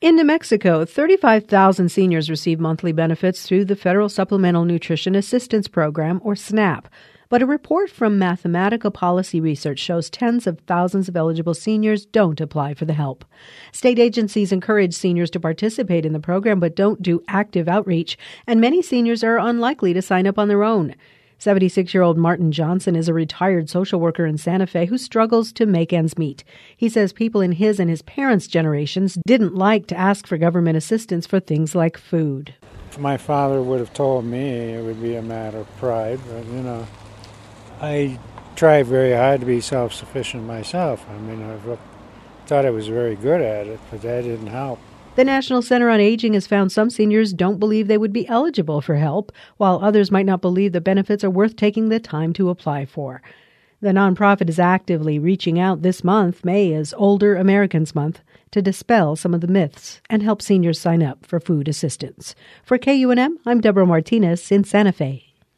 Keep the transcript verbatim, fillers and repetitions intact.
In New Mexico, thirty-five thousand seniors receive monthly benefits through the Federal Supplemental Nutrition Assistance Program, or SNAP. But a report from Mathematica Policy Research shows tens of thousands of eligible seniors don't apply for the help. State agencies encourage seniors to participate in the program but don't do active outreach, and many seniors are unlikely to sign up on their own. seventy-six-year-old Martin Johnson is a retired social worker in Santa Fe who struggles to make ends meet. He says people in his and his parents' generations didn't like to ask for government assistance for things like food. If my father would have told me, it would be a matter of pride, but, you know, I try very hard to be self-sufficient myself. I mean, I thought I was very good at it, but that didn't help. The National Center on Aging has found some seniors don't believe they would be eligible for help, while others might not believe the benefits are worth taking the time to apply for. The nonprofit is actively reaching out this month. May is Older Americans Month, to dispel some of the myths and help seniors sign up for food assistance. For K U N M, I'm Deborah Martinez in Santa Fe.